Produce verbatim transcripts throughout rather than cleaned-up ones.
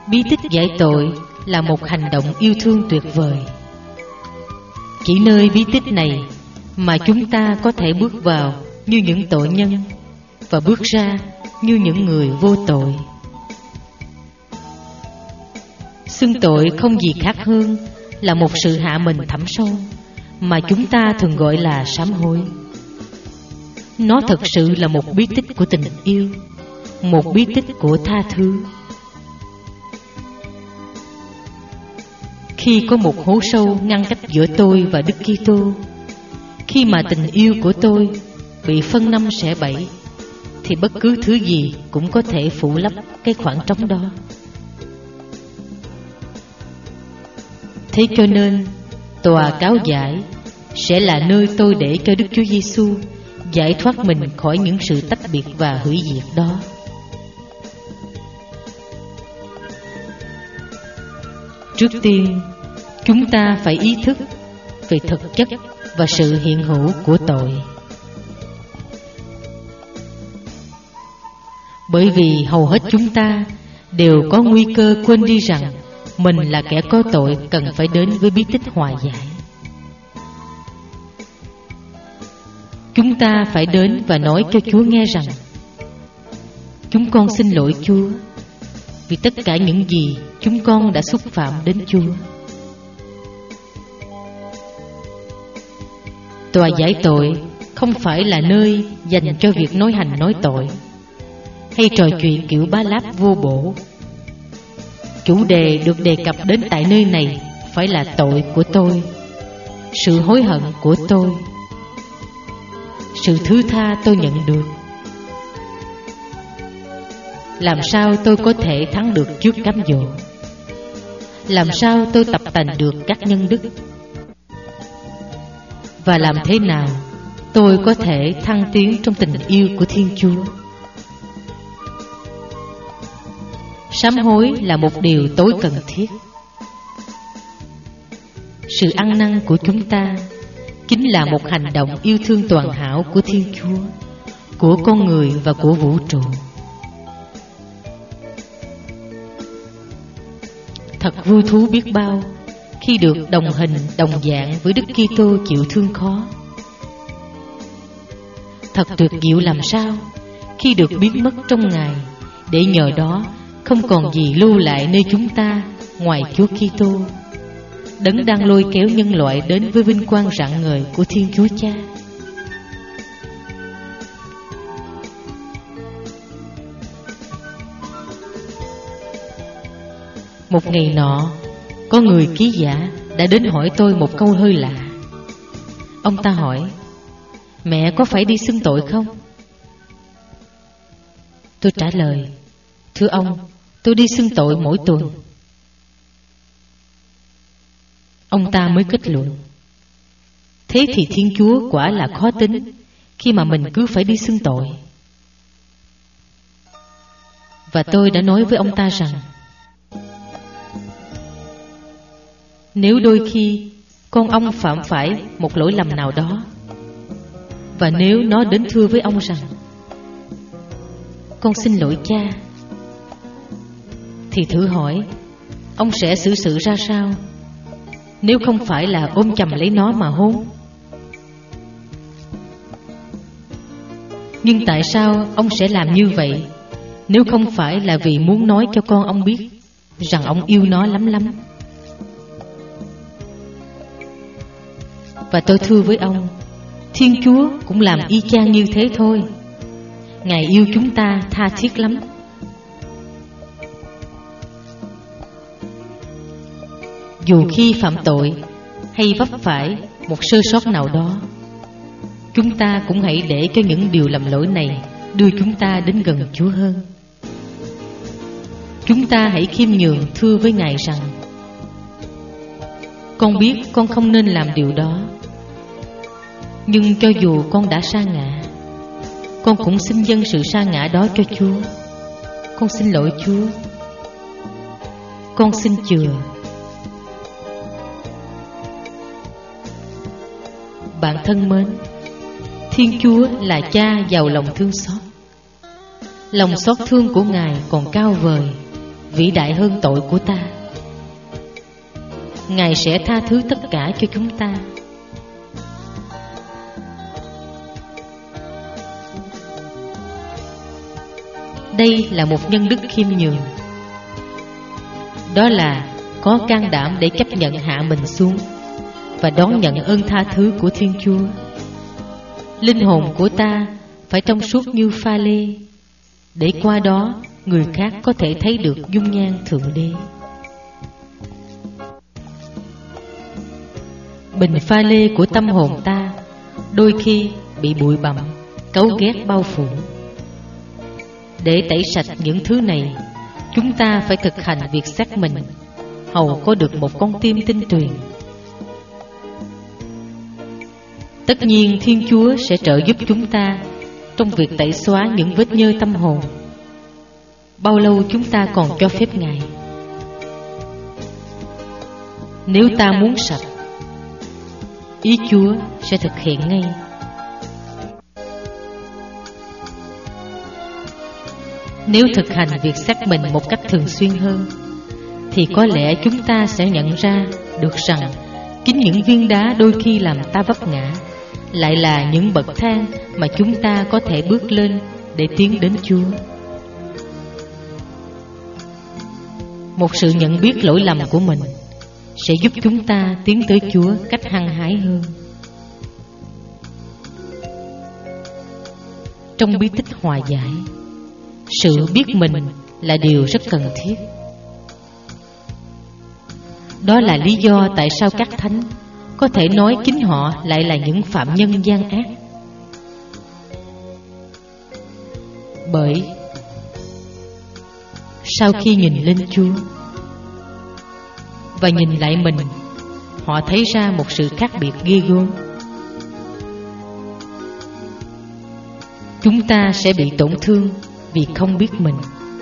Bí tích giải tội là một hành động yêu thương tuyệt vời. Chỉ nơi bí tích này mà chúng ta có thể bước vào như những tội nhân và bước ra như những người vô tội. Xưng tội không gì khác hơn là một sự hạ mình thẳm sâu mà chúng ta thường gọi là sám hối. Nó thực sự là một bí tích của tình yêu, một bí tích của tha thứ. Khi có một hố sâu ngăn cách giữa tôi và Đức Kitô, khi mà tình yêu của tôi bị phân năm xẻ bảy, thì bất cứ thứ gì cũng có thể phủ lấp cái khoảng trống đó. Thế cho nên tòa cáo giải sẽ là nơi tôi để cho Đức Chúa Giêsu giải thoát mình khỏi những sự tách biệt và hủy diệt đó. Trước tiên, chúng ta phải ý thức về thực chất và sự hiện hữu của tội. Bởi vì hầu hết chúng ta đều có nguy cơ quên đi rằng mình là kẻ có tội cần phải đến với bí tích hòa giải. Chúng ta phải đến và nói cho Chúa nghe rằng: chúng con xin lỗi Chúa vì tất cả những gì chúng con đã xúc phạm đến Chúa. Tòa giải tội không phải là nơi dành cho việc nói hành nói tội hay trò chuyện kiểu bá láp vô bổ. Chủ đề được đề cập đến tại nơi này phải là tội của tôi, sự hối hận của tôi, sự thứ tha tôi nhận được. Làm sao tôi có thể thắng được trước cám dỗ? Làm sao tôi tập tành được các nhân đức? Và làm thế nào tôi có thể thăng tiến trong tình yêu của Thiên Chúa? Sám hối là một điều tối cần thiết. Sự ăn năn của chúng ta chính là một hành động yêu thương toàn hảo của Thiên Chúa, của con người và của vũ trụ. Thật vui thú biết bao khi được đồng hình đồng dạng với Đức Kitô chịu thương khó. Thật tuyệt diệu làm sao khi được biến mất trong Ngài, để nhờ đó không còn gì lưu lại nơi chúng ta ngoài Chúa Kitô, Đấng đang lôi kéo nhân loại đến với vinh quang rạng ngời của Thiên Chúa Cha. Một ngày nọ, có người ký giả đã đến hỏi tôi một câu hơi lạ. Ông ta hỏi: mẹ có phải đi xưng tội không? Tôi trả lời: thưa ông, tôi đi xưng tội mỗi tuần. Ông ta mới kết luận: thế thì Thiên Chúa quả là khó tính khi mà mình cứ phải đi xưng tội. Và tôi đã nói với ông ta rằng: nếu đôi khi con ông phạm phải một lỗi lầm nào đó, và nếu nó đến thưa với ông rằng: con xin lỗi cha, thì thử hỏi ông sẽ xử sự ra sao nếu không phải là ôm chầm lấy nó mà hôn? Nhưng tại sao ông sẽ làm như vậy nếu không phải là vì muốn nói cho con ông biết rằng ông yêu nó lắm lắm? Và tôi thưa với ông, Thiên Chúa cũng làm y chang như thế thôi. Ngài yêu chúng ta tha thiết lắm. Dù khi phạm tội hay vấp phải một sơ sót nào đó, chúng ta cũng hãy để cho những điều lầm lỗi này đưa chúng ta đến gần Chúa hơn. Chúng ta hãy khiêm nhường thưa với Ngài rằng: con biết con không nên làm điều đó, nhưng cho dù con đã sa ngã, con cũng xin dâng sự sa ngã đó cho Chúa. Con xin lỗi Chúa. Con xin chừa. Bạn thân mến, Thiên Chúa là Cha giàu lòng thương xót. Lòng xót thương của Ngài còn cao vời vĩ đại hơn tội của ta. Ngài sẽ tha thứ tất cả cho chúng ta. Đây là một nhân đức khiêm nhường. Đó là có can đảm để chấp nhận hạ mình xuống và đón nhận ơn tha thứ của Thiên Chúa. Linh hồn của ta phải trong suốt như pha lê, để qua đó người khác có thể thấy được dung nhan Thượng Đế. Bình pha lê của tâm hồn ta đôi khi bị bụi bặm, cáu ghét bao phủ. Để tẩy sạch những thứ này, chúng ta phải thực hành việc xác mình, hầu có được một con tim tinh tuyền. Tất nhiên Thiên Chúa sẽ trợ giúp chúng ta trong việc tẩy xóa những vết nhơ tâm hồn. Bao lâu chúng ta còn cho phép Ngài? Nếu ta muốn sạch, ý Chúa sẽ thực hiện ngay. Nếu thực hành việc xác mình một cách thường xuyên hơn, thì có lẽ chúng ta sẽ nhận ra được rằng chính những viên đá đôi khi làm ta vấp ngã lại là những bậc thang mà chúng ta có thể bước lên để tiến đến Chúa. Một sự nhận biết lỗi lầm của mình sẽ giúp chúng ta tiến tới Chúa cách hăng hái hơn. Trong bí tích hòa giải, sự biết mình là điều rất cần thiết. Đó là lý do tại sao các thánh có thể nói chính họ lại là những phạm nhân gian ác. Bởi sau khi nhìn lên Chúa và nhìn lại mình, họ thấy ra một sự khác biệt ghê gớm. Chúng ta sẽ bị tổn thương vì không biết mình,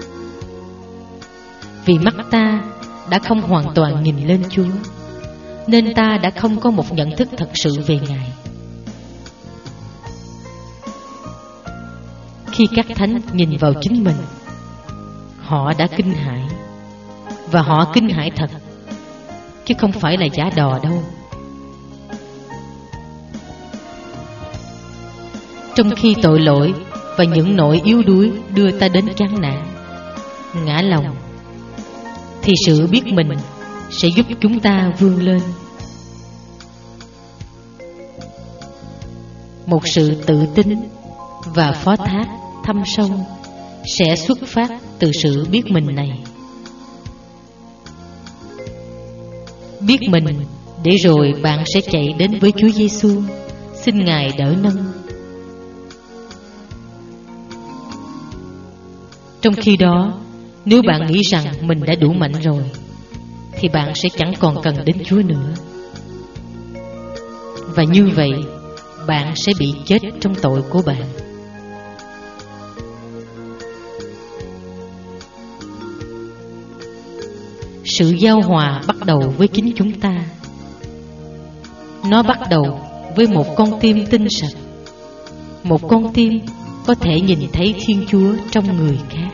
vì mắt ta đã không hoàn toàn nhìn lên Chúa, nên ta đã không có một nhận thức thật sự về Ngài. Khi các thánh nhìn vào chính mình, họ đã kinh hãi, và họ kinh hãi thật, chứ không phải là giả đò đâu. Trong khi tội lỗi và những nỗi yếu đuối đưa ta đến chán nản, ngã lòng, thì sự biết mình sẽ giúp chúng ta vươn lên. Một sự tự tin và phó thác thâm sâu sẽ xuất phát từ sự biết mình này. Biết mình để rồi bạn sẽ chạy đến với Chúa Giêsu, xin Ngài đỡ nâng. Trong khi đó, nếu bạn nghĩ rằng mình đã đủ mạnh rồi, thì bạn sẽ chẳng còn cần đến Chúa nữa. Và như vậy, bạn sẽ bị chết trong tội của bạn. Sự giao hòa bắt đầu với chính chúng ta. Nó bắt đầu với một con tim tinh sạch, một con tim có thể nhìn thấy Thiên Chúa trong người khác.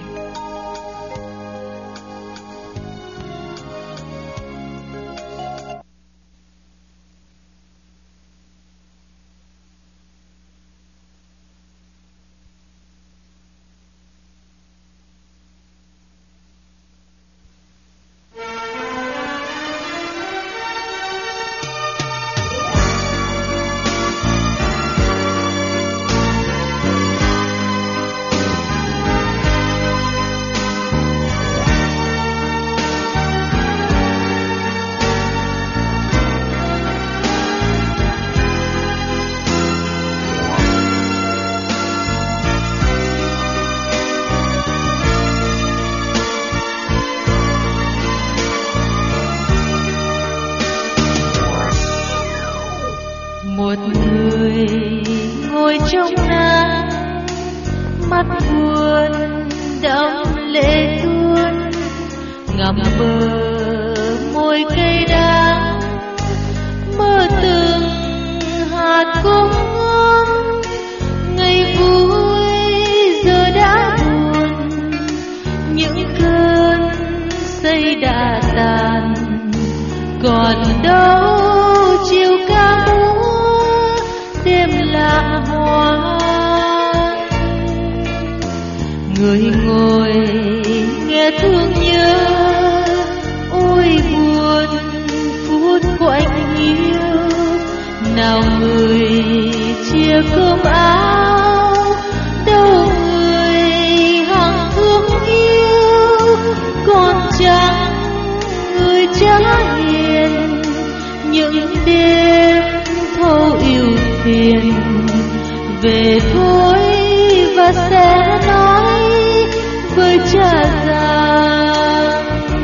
một người ngồi trong nắng, mắt buồn đẫm lệ tuôn, ngậm bờ môi cây đắng, mơ từng hạt cung ngâm. Ngày vui giờ đã buồn, những cơn còn đâu chiều ca múa đêm lạc hoa. Người ngồi nghe thương nhớ, ôi buồn phút của anh yêu. Nào người chia cơm áo, đâu người hằng thương yêu. Còn chẳng người trả hiền, những đêm thâu yêu phiền. Về thôi và sẽ nói với cha rằng: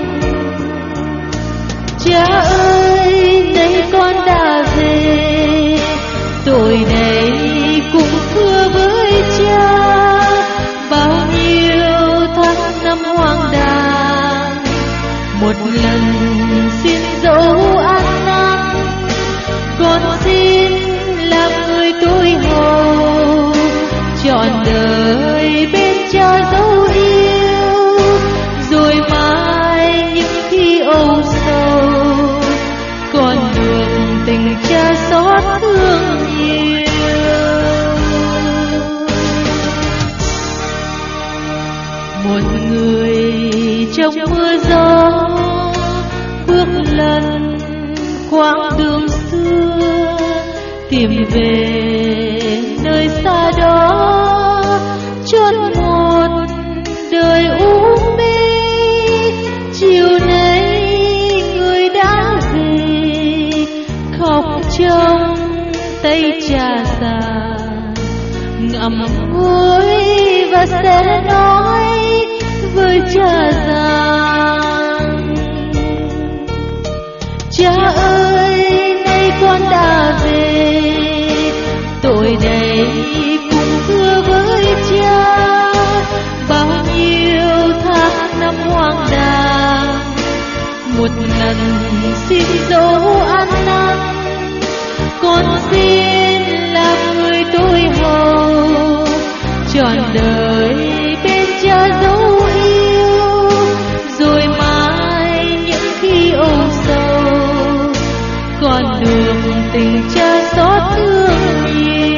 cha ơi, nay con đã về, tội này cũng thưa với cha. Bao nhiêu tháng năm hoang đàng, một lần xin dấu ăn năn. Con xin làm người tôi hầu, trọn đời bên cha dấu yêu. Rồi mai những khi âu sầu, con đường tình cha xót thương nhiều. Một người trong mưa gió bước lần quãng đường xưa, tìm về nơi xa đó chốn một đời u mê. Chiều nay người đã về, khóc trong tay cha già, ngậm ngùi và sẽ nói với cha rằng: cha ơi, nay con đã về, tội này cũng thưa với cha. Bao nhiêu tháng năm hoang đàng, một lần xin dấu ăn năn. Con xin làm người tôi hầu, trọn đời bên cha dấu yêu. Rồi mai những khi âu sầu, con đường tình cha xót thương nhiều.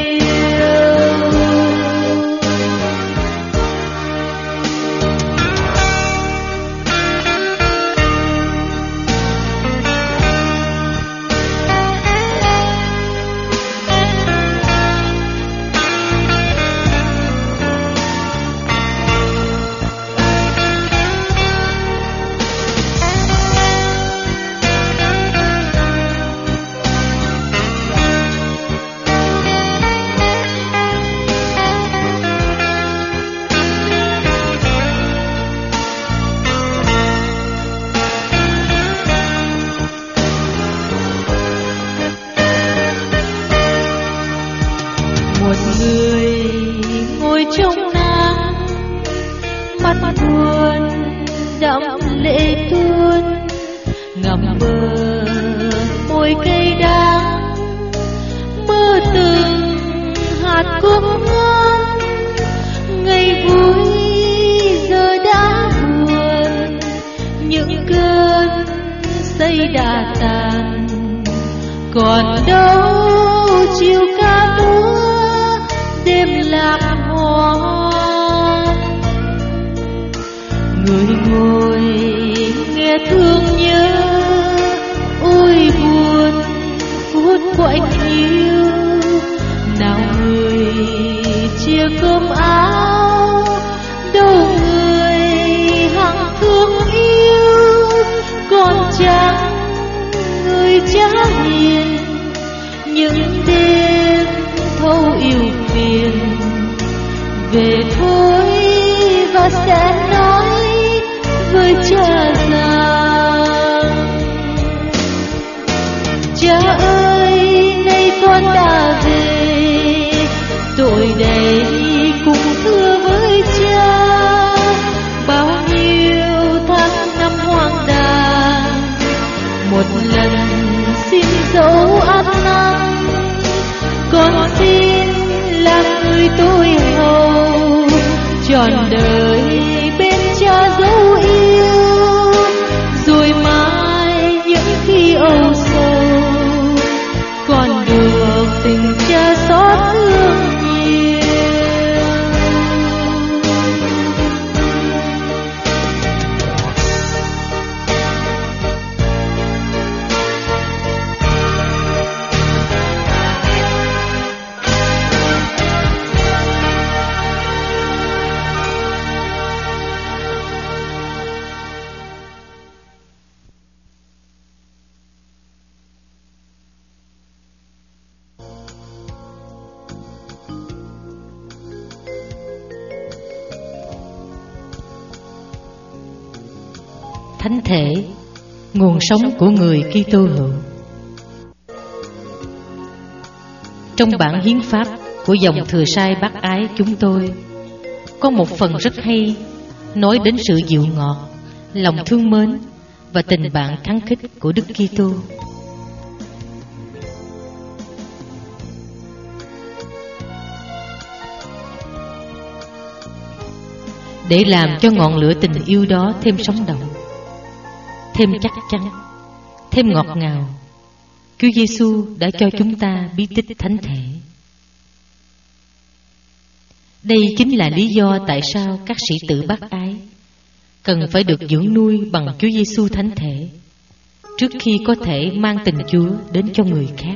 Một người ngồi trong nắng, mắt buồn đẫm lệ tuôn. Ngậm bờ môi cây đắng, mơ từng hạt cúc ngon. Ngày vui giờ đã buồn, những cơn say đã tàn. Còn đâu chiều ca múa đêm lạc hoa. Người ngồi nghe thương nhớ, ôi buồn phút của anh yêu. Nào người chia cơm áo, đâu người hằng thương yêu. Còn chẳng người trả hiền, những đêm thâu yêu phiền. Về thôi và sẽ nói với cha rằng: cha ơi, nay con đã về, tội này cũng thưa với cha. Bao nhiêu tháng năm hoang đàng, một lần xin dấu ăn năn. Con xin làm người tôi hầu, trọn đời bên cha dấu yêu. Rồi mai những khi âu Thánh thể, nguồn sống của người Kitô hữu. Trong bản hiến pháp của dòng Thừa Sai Bác Ái chúng tôi có một phần rất hay nói đến sự dịu ngọt, lòng thương mến và tình bạn khăng khít của Đức Kitô. Để làm cho ngọn lửa tình yêu đó thêm sống động, thêm chắc chắn, thêm ngọt ngào, Chúa Giêsu đã cho chúng ta bí tích thánh thể. Đây chính là lý do tại sao các sĩ tử Bác Ái cần phải được dưỡng nuôi bằng Chúa Giêsu thánh thể trước khi có thể mang tình Chúa đến cho người khác.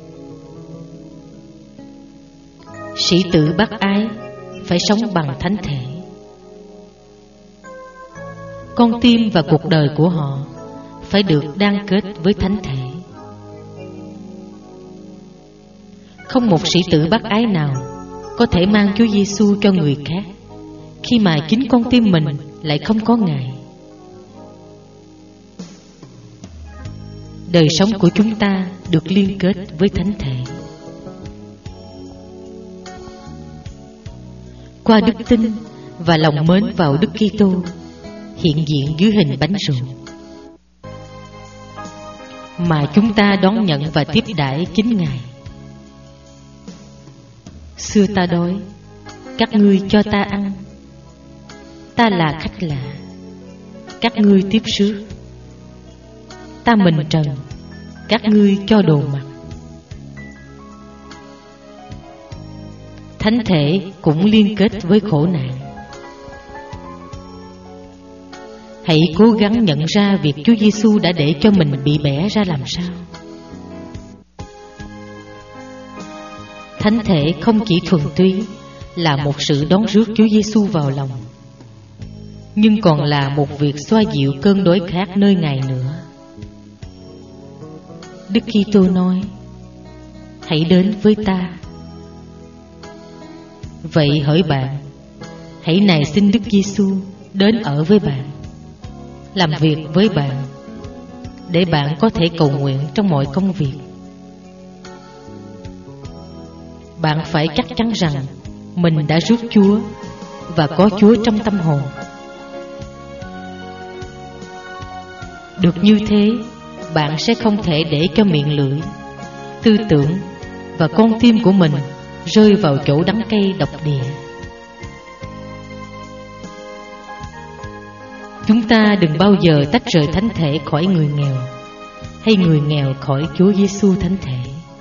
Sĩ tử Bác Ái phải sống bằng thánh thể. Con tim và cuộc đời của họ phải được đan kết với thánh thể. Không một sĩ tử Bác Ái nào có thể mang Chúa Giêsu cho người khác khi mà chính con tim mình lại không có Ngài. Đời sống của chúng ta được liên kết với thánh thể qua đức tin và lòng mến vào Đức Kitô hiện diện dưới hình bánh rượu mà chúng ta đón nhận và tiếp đãi chính Ngài. Xưa ta đói, các ngươi cho ta ăn. Ta là khách lạ, các ngươi tiếp rước. Ta mình trần, các ngươi cho đồ mặc. Thánh thể cũng liên kết với khổ nạn. Hãy cố gắng nhận ra việc Chúa Giêsu đã để cho mình bị bẻ ra làm sao. Thánh thể không chỉ thuần túy là một sự đón rước Chúa Giêsu vào lòng, nhưng còn là một việc xoa dịu cơn đói khát nơi Ngài nữa. Đức Kitô nói: hãy đến với ta. Vậy hỡi bạn, hãy nài xin Đức Giêsu đến ở với bạn, làm việc với bạn, để bạn có thể cầu nguyện trong mọi công việc. Bạn phải chắc chắn rằng mình đã rước Chúa và có Chúa trong tâm hồn. Được như thế, bạn sẽ không thể để cho miệng lưỡi, tư tưởng và con tim của mình rơi vào chỗ đắng cay độc địa. Chúng ta đừng bao giờ tách rời thánh thể khỏi người nghèo, hay người nghèo khỏi Chúa Giêsu thánh thể.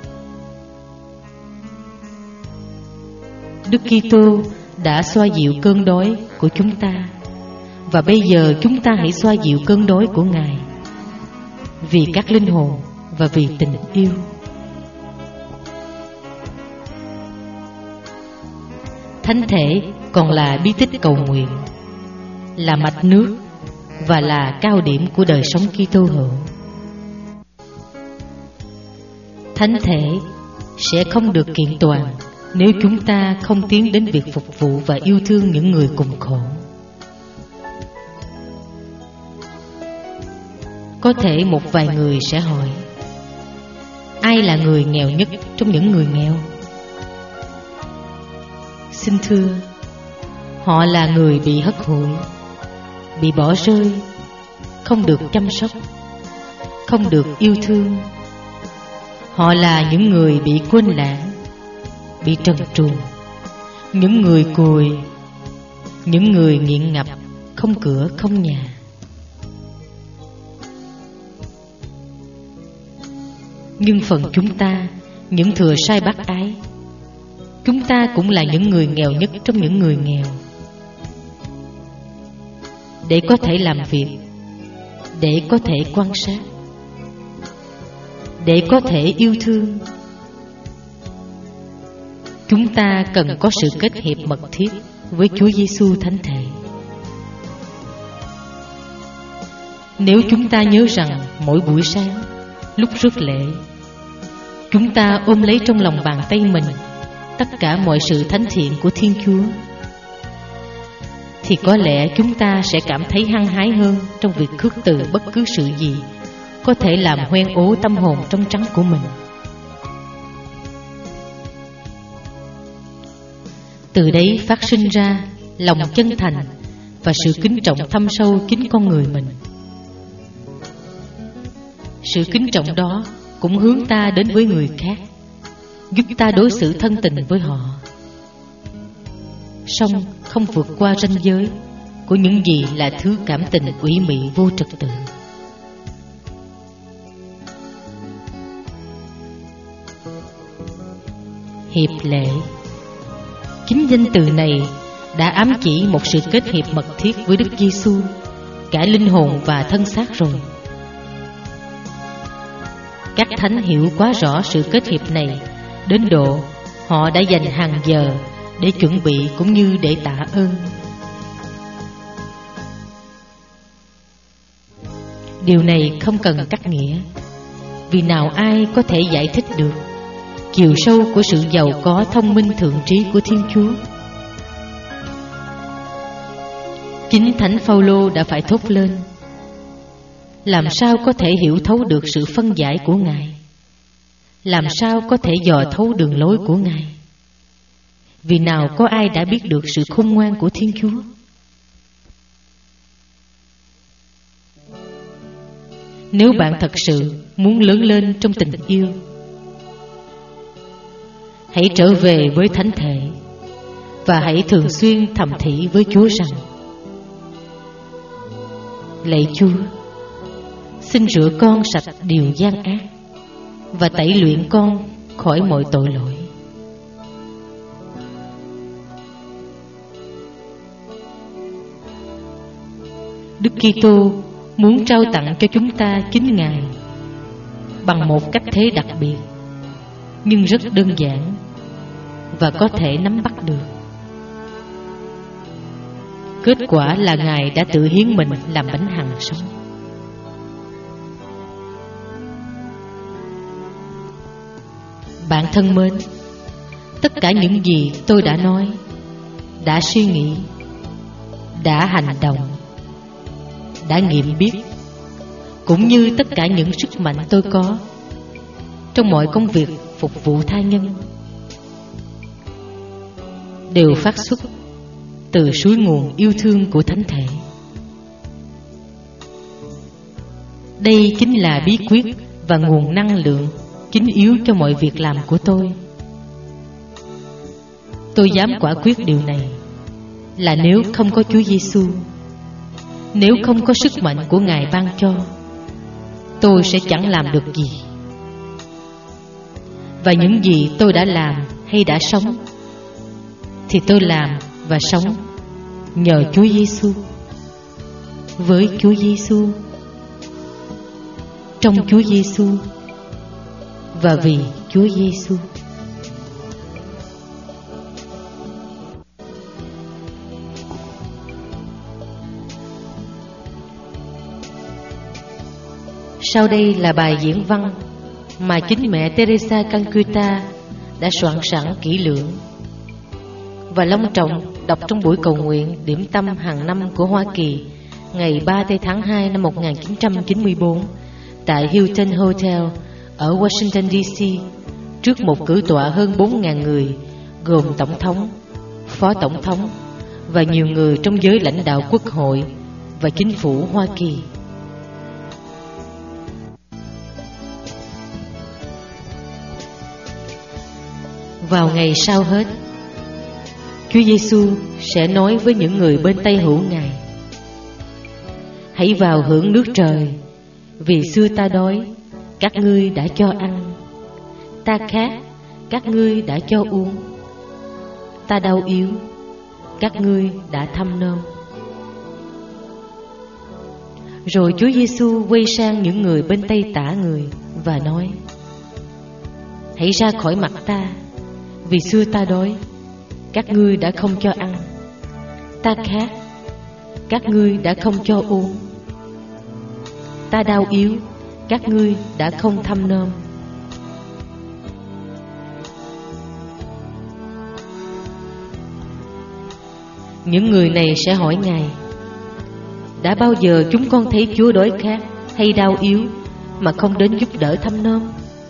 Đức Kitô đã xoa dịu cơn đói của chúng ta, và bây giờ chúng ta hãy xoa dịu cơn đói của Ngài, vì các linh hồn và vì tình yêu. Thánh thể còn là bí tích cầu nguyện, là mạch nước và là cao điểm của đời sống Kitô hữu. Thánh thể sẽ không được kiện toàn nếu chúng ta không tiến đến việc phục vụ và yêu thương những người cùng khổ. Có thể một vài người sẽ hỏi: ai là người nghèo nhất trong những người nghèo? Xin thưa, họ là người bị hất hủi, bị bỏ rơi, không được chăm sóc, không được yêu thương. Họ là những người bị quên lãng, bị trần truồng, những người cùi, những người nghiện ngập, không cửa không nhà. Nhưng phần chúng ta, những thừa sai bác ái, chúng ta cũng là những người nghèo nhất trong những người nghèo. Để có thể làm việc, để có thể quan sát, để có thể yêu thương, chúng ta cần có sự kết hiệp mật thiết với Chúa Giêsu Thánh Thể. Nếu chúng ta nhớ rằng mỗi buổi sáng lúc rước lễ, chúng ta ôm lấy trong lòng bàn tay mình tất cả mọi sự thánh thiện của Thiên Chúa, thì thì có lẽ chúng ta sẽ cảm thấy hăng hái hơn trong việc khước từ bất cứ sự gì có thể làm hoen ố tâm hồn trong trắng của mình. Từ đấy phát sinh ra lòng chân thành và sự kính trọng thâm sâu chính con người mình. Sự kính trọng đó cũng hướng ta đến với người khác, giúp ta đối xử thân tình với họ, song không vượt qua ranh giới của những gì là thứ cảm tình ủy mị vô trật tự. Hiệp lệ, chính danh từ này đã ám chỉ một sự kết hiệp mật thiết với Đức Giêsu, cả linh hồn và thân xác rồi. Các thánh hiểu quá rõ sự kết hiệp này, đến độ họ đã dành hàng giờ để chuẩn bị cũng như để tạ ơn. Điều này không cần cắt nghĩa, vì nào ai có thể giải thích được chiều sâu của sự giàu có thông minh thượng trí của Thiên Chúa. Chính Thánh Phaolô đã phải thốt lên: làm sao có thể hiểu thấu được sự phân giải của Ngài? Làm sao có thể dò thấu đường lối của Ngài? Vì nào có ai đã biết được sự khôn ngoan của Thiên Chúa? Nếu bạn thật sự muốn lớn lên trong tình yêu, hãy trở về với thánh thể và hãy thường xuyên thầm thì với Chúa rằng: lạy Chúa, xin rửa con sạch điều gian ác và tẩy luyện con khỏi mọi tội lỗi. Đức Kitô muốn trao tặng cho chúng ta chính Ngài bằng một cách thế đặc biệt, nhưng rất đơn giản và có thể nắm bắt được. Kết quả là Ngài đã tự hiến mình làm bánh hằng sống. Bạn thân mến, tất cả những gì tôi đã nói, đã suy nghĩ, đã hành động, đã nghiệm biết, cũng như tất cả những sức mạnh tôi có trong mọi công việc phục vụ tha nhân, đều phát xuất từ suối nguồn yêu thương của Thánh Thể. Đây chính là bí quyết và nguồn năng lượng chính yếu cho mọi việc làm của tôi. Tôi dám quả quyết điều này là nếu không có Chúa Giêsu, nếu không có sức mạnh của Ngài ban cho, tôi sẽ chẳng làm được gì. Và những gì tôi đã làm hay đã sống thì tôi làm và sống nhờ Chúa Giêsu, với Chúa Giêsu, trong Chúa Giêsu và vì Chúa Giêsu. Sau đây là bài diễn văn mà chính mẹ Teresa Calcutta đã soạn sẵn kỹ lưỡng và long trọng đọc trong buổi cầu nguyện điểm tâm hàng năm của Hoa Kỳ ngày ba tây tháng hai năm một nghìn chín trăm chín mươi tư tại Hilton Hotel ở Washington D C trước một cử tọa hơn bốn nghìn người gồm Tổng thống, Phó Tổng thống và nhiều người trong giới lãnh đạo quốc hội và chính phủ Hoa Kỳ. Vào ngày sau hết, Chúa Giêsu sẽ nói với những người bên tay hữu Ngài: hãy vào hưởng nước trời, vì xưa ta đói, các ngươi đã cho ăn, ta khát, các ngươi đã cho uống, ta đau yếu, các ngươi đã thăm nom. Rồi Chúa Giêsu quay sang những người bên tay tả người và nói: hãy ra khỏi mặt ta, vì xưa ta đói, các ngươi đã không cho ăn, ta khát, các ngươi đã không cho uống, ta đau yếu, các ngươi đã không thăm nom. Những người này sẽ hỏi Ngài: đã bao giờ chúng con thấy Chúa đói khát hay đau yếu mà không đến giúp đỡ thăm nom?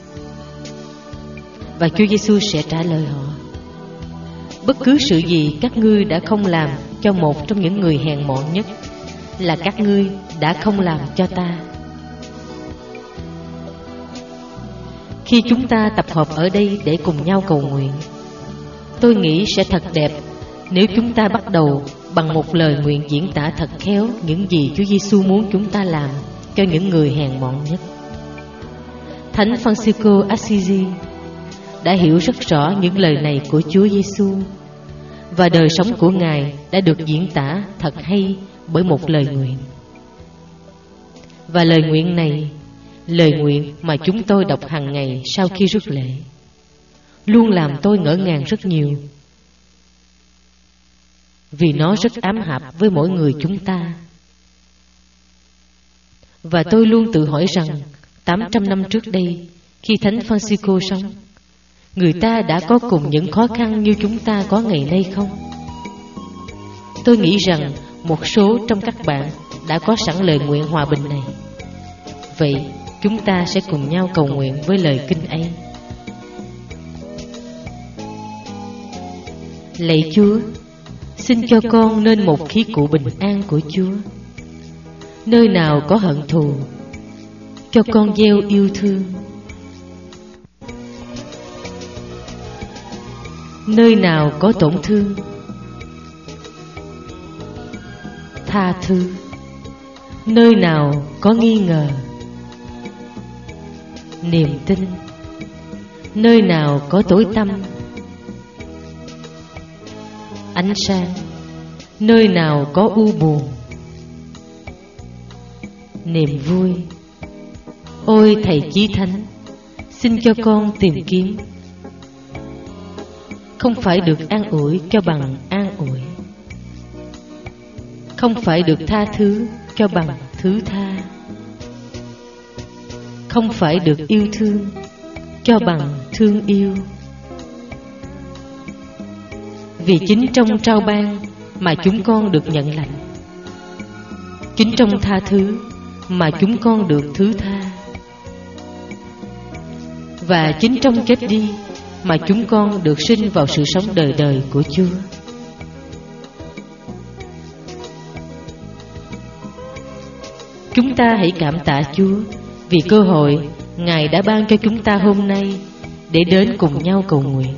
Và Chúa Giêsu sẽ trả lời họ: bất cứ sự gì các ngươi đã không làm cho một trong những người hèn mọn nhất là các ngươi đã không làm cho ta. Khi chúng ta tập hợp ở đây để cùng nhau cầu nguyện, tôi nghĩ sẽ thật đẹp nếu chúng ta bắt đầu bằng một lời nguyện diễn tả thật khéo những gì Chúa Giêsu muốn chúng ta làm cho những người hèn mọn nhất. Thánh Francisco Assisi đã hiểu rất rõ những lời này của Chúa Giêsu, và đời sống của Ngài đã được diễn tả thật hay bởi một lời nguyện. Và lời nguyện này, lời nguyện mà chúng tôi đọc hàng ngày sau khi rước lễ, luôn làm tôi ngỡ ngàng rất nhiều, vì nó rất ám hạp với mỗi người chúng ta. Và tôi luôn tự hỏi rằng tám trăm năm trước đây, khi Thánh Francisco sống, người ta đã có cùng những khó khăn như chúng ta có ngày nay không? Tôi nghĩ rằng một số trong các bạn đã có sẵn lời nguyện hòa bình này. Vậy chúng ta sẽ cùng nhau cầu nguyện với lời kinh ấy. Lạy Chúa, xin cho con nên một khí cụ bình an của Chúa. Nơi nào có hận thù, cho con gieo yêu thương. Nơi nào có tổn thương, tha thứ. Nơi nào có nghi ngờ, niềm tin. Nơi nào có tối tăm, ánh sáng. Nơi nào có u buồn, niềm vui. Ôi Thầy Chí Thánh, xin cho con tìm kiếm, không phải được an ủi cho bằng an ủi, không phải được tha thứ cho bằng thứ tha, không phải được yêu thương cho bằng thương yêu. Vì chính trong trao ban mà chúng con được nhận lãnh, chính trong tha thứ mà chúng con được thứ tha, và chính trong chết đi mà chúng con được sinh vào sự sống đời đời của Chúa. Chúng ta hãy cảm tạ Chúa vì cơ hội Ngài đã ban cho chúng ta hôm nay để đến cùng nhau cầu nguyện.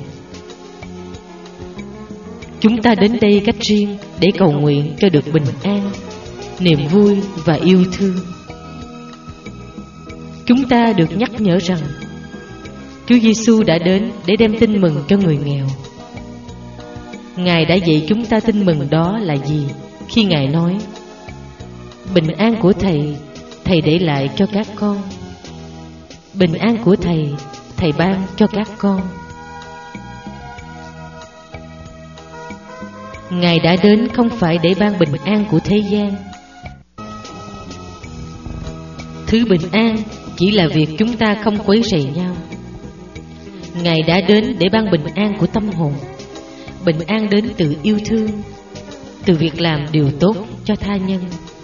Chúng ta đến đây cách riêng để cầu nguyện cho được bình an, niềm vui và yêu thương. Chúng ta được nhắc nhở rằng Chúa Giêsu đã đến để đem tin mừng cho người nghèo. Ngài đã dạy chúng ta tin mừng đó là gì khi Ngài nói: bình an của Thầy, Thầy để lại cho các con. Bình an của Thầy, Thầy ban cho các con. Ngài đã đến không phải để ban bình an của thế gian. Thứ bình an chỉ là việc chúng ta không quấy rầy nhau. Ngài đã đến để ban bình an của tâm hồn. Bình an đến từ yêu thương, từ việc làm điều tốt cho tha nhân.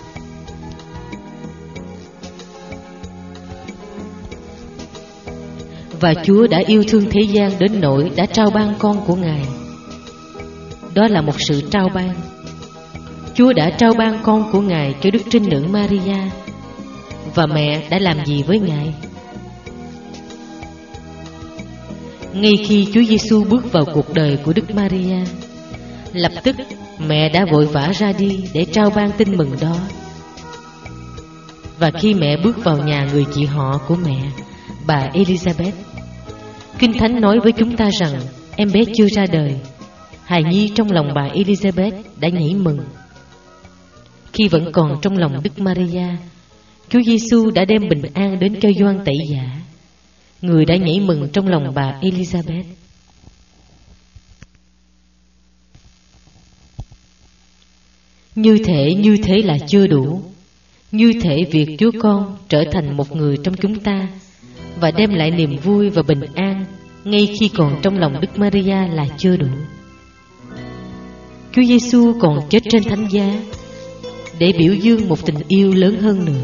Và Chúa đã yêu thương thế gian đến nỗi đã trao ban con của Ngài. Đó là một sự trao ban. Chúa đã trao ban con của Ngài cho Đức Trinh Nữ Maria. Và mẹ đã làm gì với Ngài? Ngay khi Chúa Giêsu bước vào cuộc đời của Đức Maria, lập tức mẹ đã vội vã ra đi để trao ban tin mừng đó. Và khi mẹ bước vào nhà người chị họ của mẹ, bà Elizabeth, Kinh Thánh nói với chúng ta rằng em bé chưa ra đời. Hài nhi trong lòng bà Elizabeth đã nhảy mừng. Khi vẫn còn trong lòng Đức Maria, Chúa Giêsu đã đem bình an đến cho Gioan Tẩy Giả, người đã nhảy mừng trong lòng bà Elizabeth. Như thể như thế là chưa đủ. Như thể việc Chúa Con trở thành một người trong chúng ta và đem lại niềm vui và bình an ngay khi còn trong lòng Đức Maria là chưa đủ. Chúa Giêsu còn chết trên thánh giá để biểu dương một tình yêu lớn hơn nữa.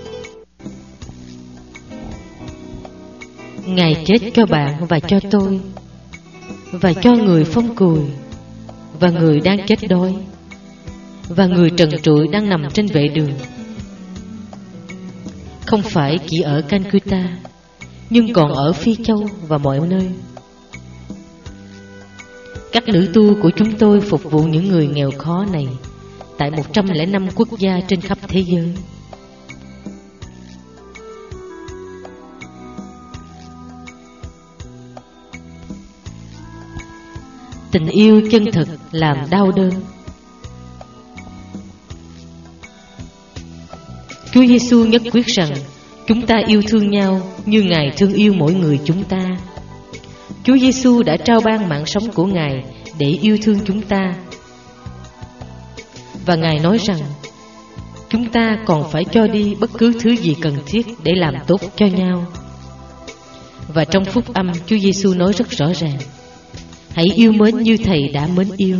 Ngài chết cho bạn và cho tôi, và cho người phong cùi, và người đang chết đói, và người trần trụi đang nằm trên vệ đường. Không phải chỉ ở Calcutta, nhưng còn ở Phi Châu và mọi nơi. Các nữ tu của chúng tôi phục vụ những người nghèo khó này tại một trăm lẻ năm quốc gia trên khắp thế giới. Tình yêu chân thực làm đau đớn. Chúa Giêsu nhất quyết rằng chúng ta yêu thương nhau như Ngài thương yêu mỗi người chúng ta. Chúa Giêsu đã trao ban mạng sống của Ngài để yêu thương chúng ta. Và Ngài nói rằng chúng ta còn phải cho đi bất cứ thứ gì cần thiết để làm tốt cho nhau. Và trong phúc âm, Chúa Giêsu nói rất rõ ràng: hãy yêu mến như Thầy đã mến yêu.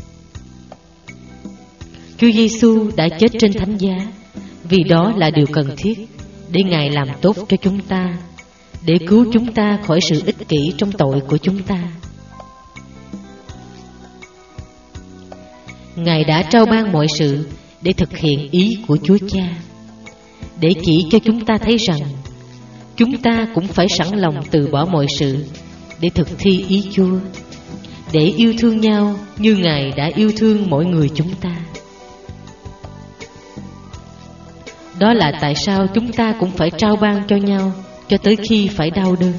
Chúa Giêsu đã chết trên thánh giá vì đó là điều cần thiết để Ngài làm tốt cho chúng ta, để cứu chúng ta khỏi sự ích kỷ trong tội của chúng ta. Ngài đã trao ban mọi sự để thực hiện ý của Chúa Cha, để chỉ cho chúng ta thấy rằng chúng ta cũng phải sẵn lòng từ bỏ mọi sự để thực thi ý Chúa, để yêu thương nhau như Ngài đã yêu thương mỗi người chúng ta. Đó là tại sao chúng ta cũng phải trao ban cho nhau cho tới khi phải đau đớn.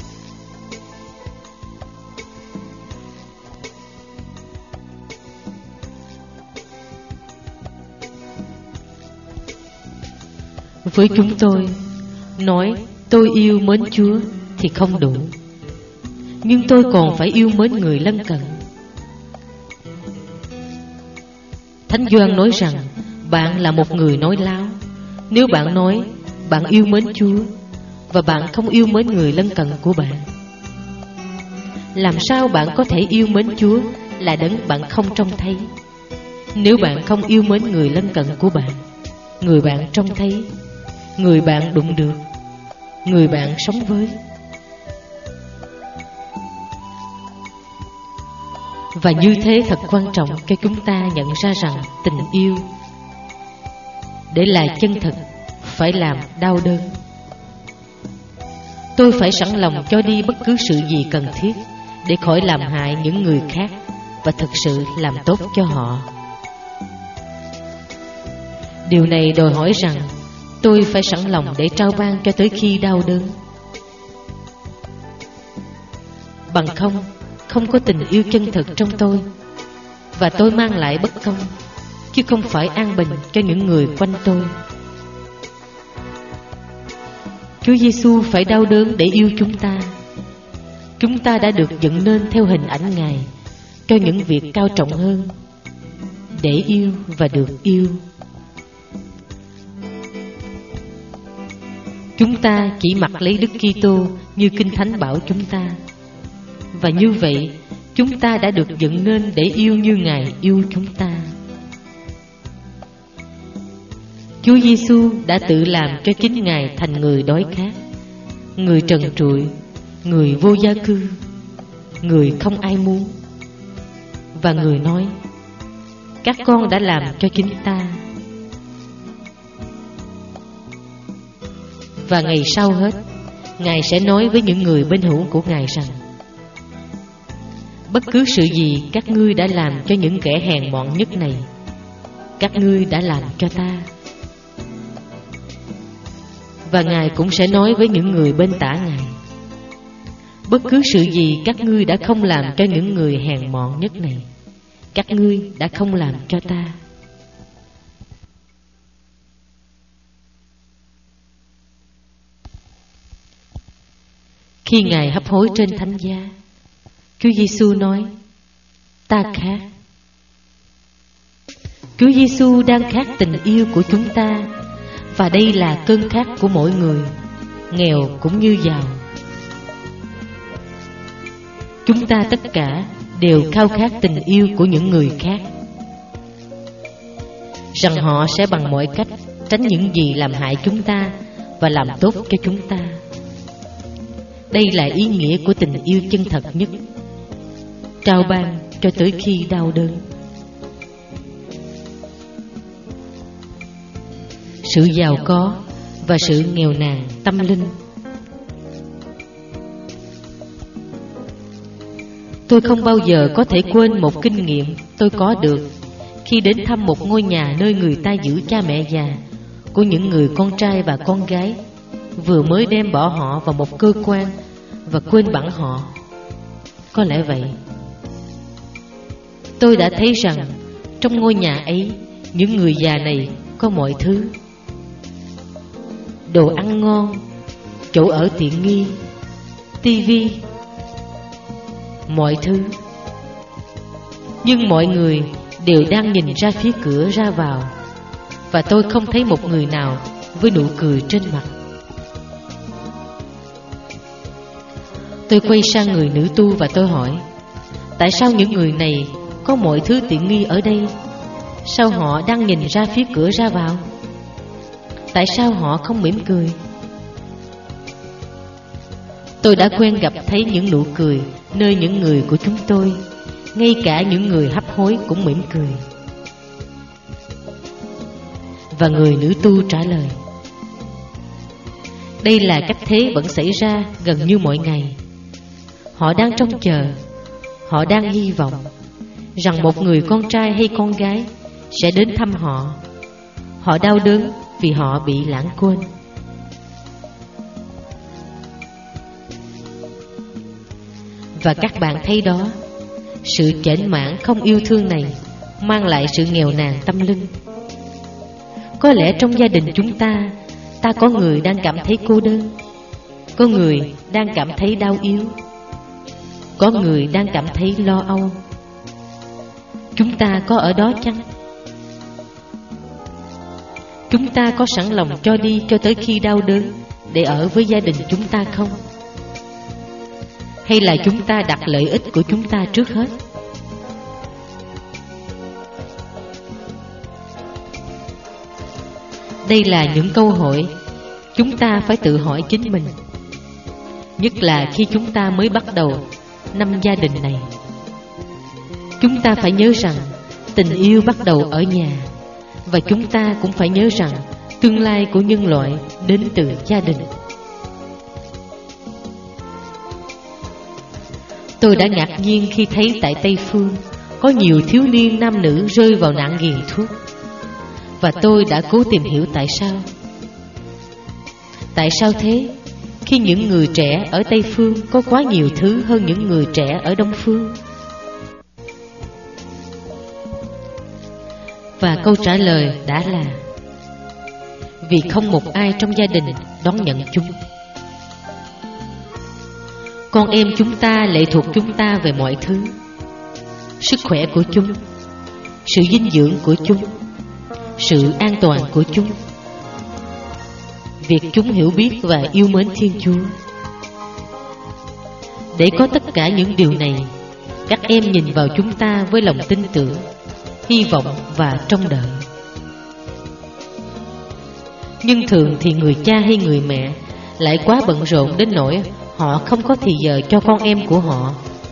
Với chúng tôi, nói tôi yêu mến Chúa thì không đủ, nhưng tôi còn phải yêu mến người lân cận. Thánh Gioan nói rằng bạn là một người nói láo nếu bạn nói bạn yêu mến Chúa và bạn không yêu mến người lân cận của bạn. Làm sao bạn có thể yêu mến Chúa là đấng bạn không trông thấy, nếu bạn không yêu mến người lân cận của bạn, người bạn trông thấy, người bạn đụng được, người bạn sống với? Và như thế thật quan trọng cho chúng ta nhận ra rằng tình yêu, để là chân thực, phải làm đau đớn. Tôi phải sẵn lòng cho đi bất cứ sự gì cần thiết để khỏi làm hại những người khác và thực sự làm tốt cho họ. Điều này đòi hỏi rằng tôi phải sẵn lòng để trao ban cho tới khi đau đớn. Bằng không, không có tình yêu chân thực trong tôi, và tôi mang lại bất công, chứ không phải an bình cho những người quanh tôi. Chúa Giêsu phải đau đớn để yêu chúng ta. Chúng ta đã được dựng nên theo hình ảnh Ngài cho những việc cao trọng hơn, để yêu và được yêu. Chúng ta chỉ mặc lấy Đức Kitô như Kinh Thánh bảo chúng ta, và như vậy chúng ta đã được dựng nên để yêu như Ngài yêu chúng ta. Chúa Giêsu đã tự làm cho chính Ngài thành người đói khát, người trần trụi, người vô gia cư, người không ai muốn. Và người nói: các con đã làm cho chính ta. Và ngày sau hết, Ngài sẽ nói với những người bên hữu của Ngài rằng: bất cứ sự gì các ngươi đã làm cho những kẻ hèn mọn nhất này, các ngươi đã làm cho ta. Và Ngài cũng sẽ nói với những người bên tả Ngài: bất cứ sự gì các ngươi đã không làm cho những người hèn mọn nhất này, các ngươi đã không làm cho ta. Khi Ngài hấp hối trên thánh giá, Chúa Giêsu nói: ta khát. Chúa Giêsu đang khát tình yêu của chúng ta, và đây là cơn khát của mỗi người, nghèo cũng như giàu. Chúng ta tất cả đều khao khát tình yêu của những người khác, rằng họ sẽ bằng mọi cách tránh những gì làm hại chúng ta và làm tốt cho chúng ta. Đây là ý nghĩa của tình yêu chân thật nhất, trao ban cho tới khi đau đớn. Sự giàu có và sự nghèo nàn tâm linh. Tôi không bao giờ có thể quên một kinh nghiệm tôi có được khi đến thăm một ngôi nhà nơi người ta giữ cha mẹ già của những người con trai và con gái vừa mới đem bỏ họ vào một cơ quan và quên bẵng họ. Có lẽ vậy. Tôi đã thấy rằng trong ngôi nhà ấy, những người già này có mọi thứ: đồ ăn ngon, chỗ ở tiện nghi, tivi, mọi thứ. Nhưng mọi người đều đang nhìn ra phía cửa ra vào, và tôi không thấy một người nào với nụ cười trên mặt. Tôi quay sang người nữ tu và tôi hỏi: tại sao những người này có mọi thứ tiện nghi ở đây? Sao họ đang nhìn ra phía cửa ra vào? Tại sao họ không mỉm cười? Tôi đã quen gặp thấy những nụ cười nơi những người của chúng tôi. Ngay cả những người hấp hối cũng mỉm cười. Và người nữ tu trả lời: đây là cách thế vẫn xảy ra gần như mỗi ngày. Họ đang trông chờ, họ đang hy vọng rằng một người con trai hay con gái sẽ đến thăm họ. Họ đau đớn vì họ bị lãng quên. Và các bạn thấy đó, sự chểnh mãn không yêu thương này mang lại sự nghèo nàn tâm linh. Có lẽ trong gia đình chúng ta, ta có người đang cảm thấy cô đơn, có người đang cảm thấy đau yếu, có người đang cảm thấy lo âu. Chúng ta có ở đó chăng? Chúng ta có sẵn lòng cho đi cho tới khi đau đớn để ở với gia đình chúng ta không? Hay là chúng ta đặt lợi ích của chúng ta trước hết? Đây là những câu hỏi chúng ta phải tự hỏi chính mình, nhất là khi chúng ta mới bắt đầu năm gia đình này. Chúng ta phải nhớ rằng tình yêu bắt đầu ở nhà, và chúng ta cũng phải nhớ rằng tương lai của nhân loại đến từ gia đình. Tôi đã ngạc nhiên khi thấy tại Tây Phương có nhiều thiếu niên nam nữ rơi vào nạn nghiện thuốc. Và tôi đã cố tìm hiểu tại sao. Tại sao thế? Khi những người trẻ ở Tây Phương có quá nhiều thứ hơn những người trẻ ở Đông Phương. Và câu trả lời đã là: vì không một ai trong gia đình đón nhận chúng. Con em chúng ta lệ thuộc chúng ta về mọi thứ: sức khỏe của chúng, sự dinh dưỡng của chúng, sự an toàn của chúng, việc chúng hiểu biết và yêu mến Thiên Chúa. Để có tất cả những điều này, các em nhìn vào chúng ta với lòng tin tưởng, hy vọng và trông đợi. Nhưng thường thì người cha hay người mẹ lại quá bận rộn đến nỗi họ không có thì giờ cho con em của họ.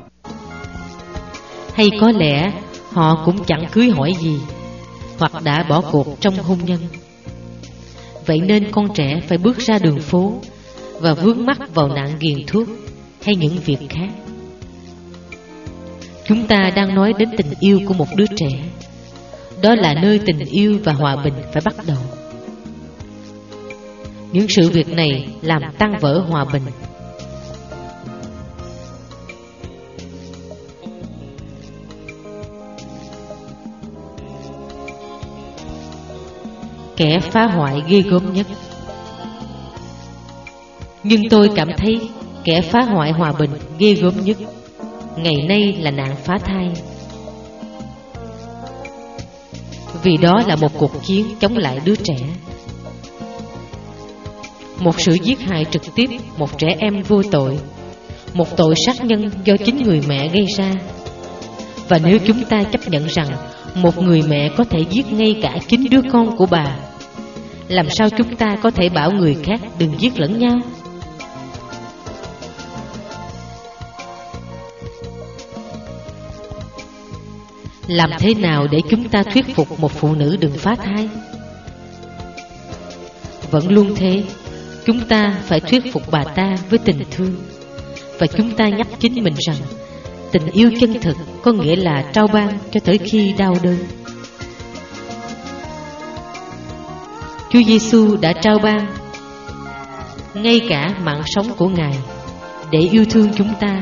Hay có lẽ họ cũng chẳng cưới hỏi gì, hoặc đã bỏ cuộc trong hôn nhân. Vậy nên con trẻ phải bước ra đường phố và vướng mắc vào nạn nghiện thuốc hay những việc khác. Chúng ta đang nói đến tình yêu của một đứa trẻ. Đó là nơi tình yêu và hòa bình phải bắt đầu. Những sự việc này làm tan vỡ hòa bình. Kẻ phá hoại ghê gớm nhất. Nhưng tôi cảm thấy kẻ phá hoại hòa bình ghê gớm nhất ngày nay là nạn phá thai. Vì đó là một cuộc chiến chống lại đứa trẻ, một sự giết hại trực tiếp một trẻ em vô tội, một tội sát nhân do chính người mẹ gây ra. Và nếu chúng ta chấp nhận rằng một người mẹ có thể giết ngay cả chính đứa con của bà, làm sao chúng ta có thể bảo người khác đừng giết lẫn nhau? Làm thế nào để chúng ta thuyết phục một phụ nữ đừng phá thai? Vẫn luôn thế, chúng ta phải thuyết phục bà ta với tình thương. Và chúng ta nhắc chính mình rằng tình yêu chân thực có nghĩa là trao ban cho tới khi đau đớn. Chúa Giêsu đã trao ban ngay cả mạng sống của Ngài để yêu thương chúng ta.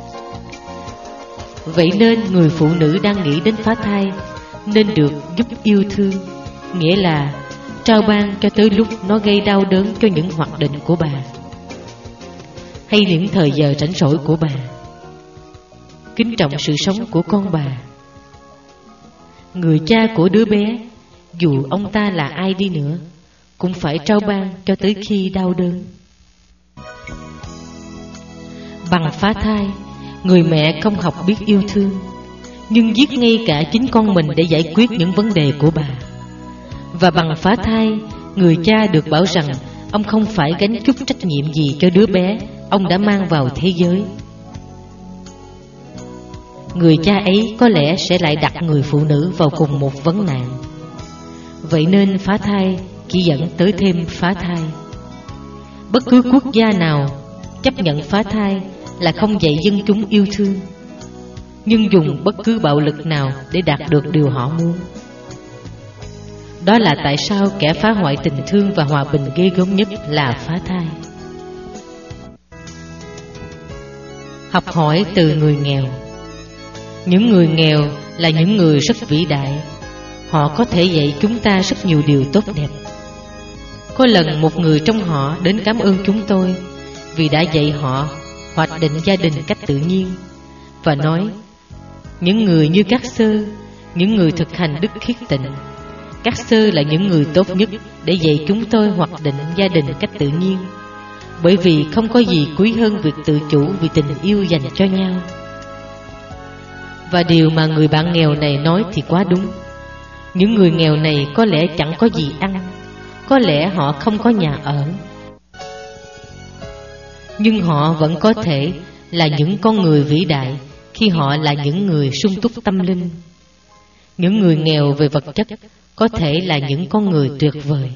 Vậy nên người phụ nữ đang nghĩ đến phá thai nên được giúp yêu thương, nghĩa là trao ban cho tới lúc nó gây đau đớn cho những hoạt định của bà hay những thời giờ rảnh rỗi của bà. Kính trọng sự sống của con bà. Người cha của đứa bé, dù ông ta là ai đi nữa, cũng phải trao ban cho tới khi đau đớn. Bằng phá thai, người mẹ không học biết yêu thương, nhưng giết ngay cả chính con mình để giải quyết những vấn đề của bà. Và bằng phá thai, người cha được bảo rằng ông không phải gánh chút trách nhiệm gì cho đứa bé ông đã mang vào thế giới. Người cha ấy có lẽ sẽ lại đặt người phụ nữ vào cùng một vấn nạn. Vậy nên phá thai chỉ dẫn tới thêm phá thai. Bất cứ quốc gia nào chấp nhận phá thai là không dạy dân chúng yêu thương, nhưng dùng bất cứ bạo lực nào để đạt được điều họ muốn. Đó là tại sao kẻ phá hoại tình thương và hòa bình ghê gớm nhất là phá thai. Học hỏi từ người nghèo. Những người nghèo là những người rất vĩ đại. Họ có thể dạy chúng ta rất nhiều điều tốt đẹp. Có lần một người trong họ đến cảm ơn chúng tôi vì đã dạy họ hoạch định gia đình cách tự nhiên, và nói: những người như các sơ, những người thực hành đức khiết tịnh, các sơ là những người tốt nhất để dạy chúng tôi hoạch định gia đình cách tự nhiên, bởi vì không có gì quý hơn việc tự chủ vì tình yêu dành cho nhau. Và điều mà người bạn nghèo này nói thì quá đúng. Những người nghèo này có lẽ chẳng có gì ăn, có lẽ họ không có nhà ở, nhưng họ vẫn có thể là những con người vĩ đại khi họ là những người sung túc tâm linh. Những người nghèo về vật chất có thể là những con người tuyệt vời.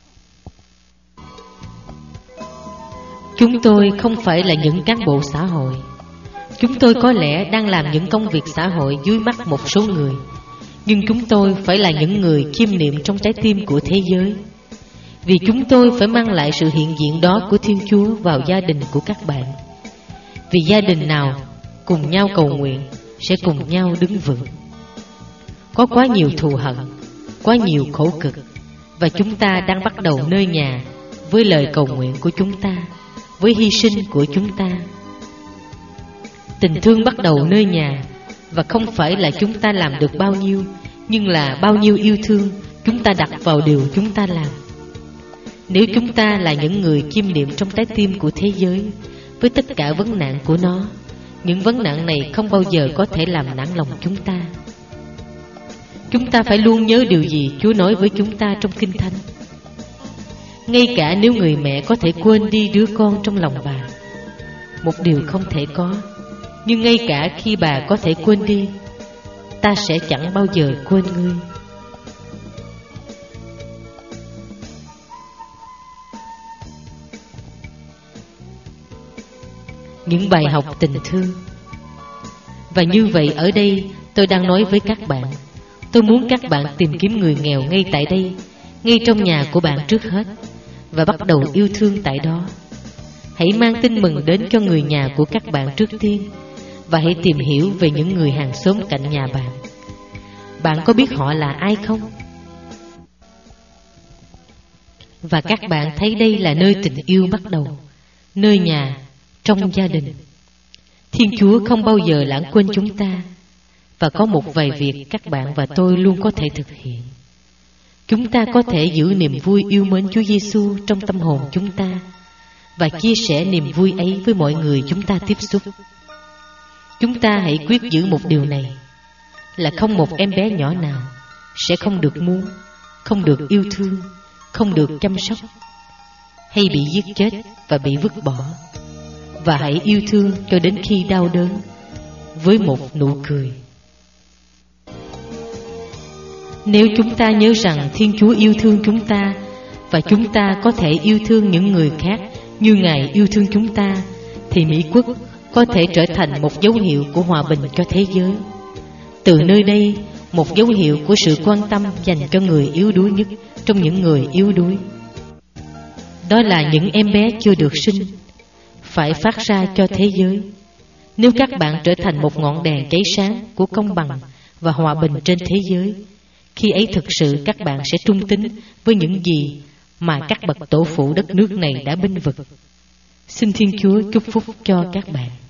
Chúng tôi không phải là những cán bộ xã hội. Chúng tôi có lẽ đang làm những công việc xã hội dưới mắt một số người, nhưng chúng tôi phải là những người chiêm niệm trong trái tim của thế giới, vì chúng tôi phải mang lại sự hiện diện đó của Thiên Chúa vào gia đình của các bạn. Vì gia đình nào cùng nhau cầu nguyện sẽ cùng nhau đứng vững. Có quá nhiều thù hận, quá nhiều khổ cực, và chúng ta đang bắt đầu nơi nhà với lời cầu nguyện của chúng ta, với hy sinh của chúng ta. Tình thương bắt đầu nơi nhà, và không phải là chúng ta làm được bao nhiêu, nhưng là bao nhiêu yêu thương chúng ta đặt vào điều chúng ta làm. Nếu chúng ta là những người chiêm niệm trong trái tim của thế giới với tất cả vấn nạn của nó, những vấn nạn này không bao giờ có thể làm nản lòng chúng ta. Chúng ta phải luôn nhớ điều gì Chúa nói với chúng ta trong Kinh Thánh. Ngay cả nếu người mẹ có thể quên đi đứa con trong lòng bà, một điều không thể có, nhưng ngay cả khi bà có thể quên đi, ta sẽ chẳng bao giờ quên ngươi. Những bài học tình thương. Và như vậy ở đây tôi đang nói với các bạn, tôi muốn các bạn tìm kiếm người nghèo ngay tại đây, ngay trong nhà của bạn trước hết, và bắt đầu yêu thương tại đó. Hãy mang tin mừng đến cho người nhà của các bạn trước tiên, và hãy tìm hiểu về những người hàng xóm cạnh nhà bạn. Bạn có biết họ là ai không? Và các bạn thấy đây là nơi tình yêu bắt đầu, nơi nhà, trong gia đình. Thiên Chúa không bao giờ lãng quên chúng ta, và có một vài việc các bạn và tôi luôn có thể thực hiện. Chúng ta có thể giữ niềm vui yêu mến Chúa Giêsu trong tâm hồn chúng ta, và chia sẻ niềm vui ấy với mọi người chúng ta tiếp xúc. Chúng ta hãy quyết giữ một điều này: là không một em bé nhỏ nào sẽ không được muốn, không được yêu thương, không được chăm sóc, hay bị giết chết và bị vứt bỏ. Và hãy yêu thương cho đến khi đau đớn với một nụ cười. Nếu chúng ta nhớ rằng Thiên Chúa yêu thương chúng ta, và chúng ta có thể yêu thương những người khác như Ngài yêu thương chúng ta, thì Mỹ Quốc có thể trở thành một dấu hiệu của hòa bình cho thế giới. Từ nơi đây, một dấu hiệu của sự quan tâm dành cho người yếu đuối nhất trong những người yếu đuối, đó là những em bé chưa được sinh, phải phát ra cho thế giới. Nếu các bạn trở thành một ngọn đèn cháy sáng của công bằng và hòa bình trên thế giới, khi ấy thực sự các bạn sẽ trung tín với những gì mà các bậc tổ phụ đất nước này đã bênh vực. Xin Thiên Chúa chúc phúc cho các bạn.